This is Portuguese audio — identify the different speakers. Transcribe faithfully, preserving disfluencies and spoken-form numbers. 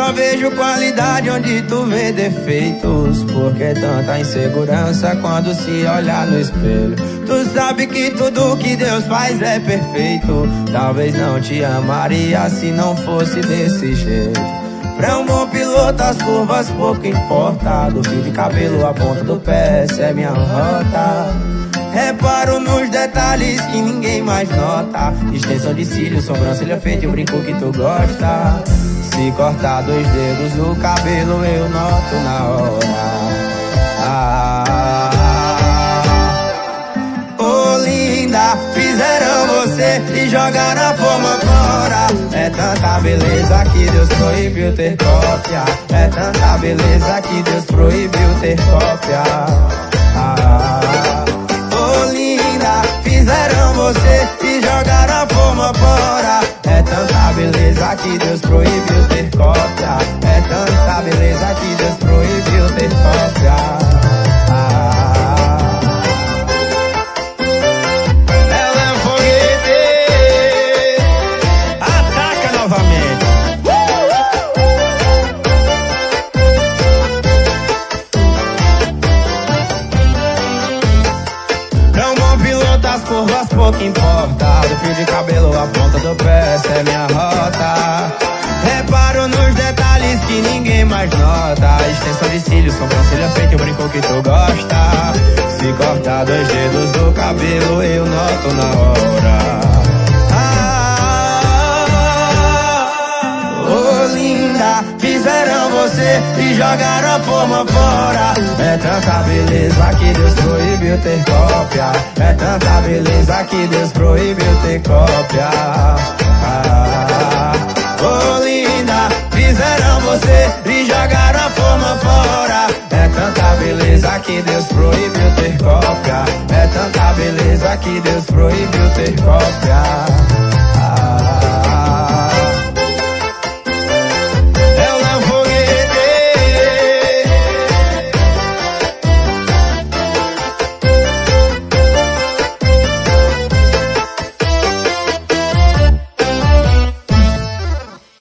Speaker 1: só vejo qualidade onde tu vê defeitos. Por que tanta insegurança quando se olha no espelho? Tu sabe que tudo que Deus faz é perfeito. Talvez não te amaria se não fosse desse jeito. Pra um bom piloto as curvas pouco importa. Do fio de cabelo à ponta do pé, essa é minha rota. Reparo nos detalhes que ninguém mais nota. Extensão de cílios, sobrancelha feita e o brinco que tu gosta. Se cortar dois dedos no cabelo eu noto na hora. Ah, oh linda, fizeram você e jogaram a forma fora. É tanta beleza que Deus proibiu ter cópia. É tanta beleza que Deus proibiu ter cópia. Ah, oh linda, fizeram você e jogaram a forma fora. É tanta beleza que Deus proibiu ter cópia. É tanta beleza que Deus proibiu ter cópia. Ah, ela é um foguete. Ataca novamente. Pra um bom piloto as curvas pouco importa. Do fio de cabelo à ponta do pé, essa é minha rota. Reparo nos detalhes que ninguém mais nota. Extensão de cílios, sobrancelha feita e o brinco que tu gosta. Se cortar dois dedos do cabelo eu noto na hora. Ah, oh linda, fizeram você e jogaram a forma fora. É tanta beleza que Deus proibiu ter cópia. É tanta beleza que Deus proibiu ter cópia. Ah, oh linda, fizeram você e jogaram a forma fora. É tanta beleza que Deus proibiu ter cópia. É tanta beleza que Deus proibiu ter cópia.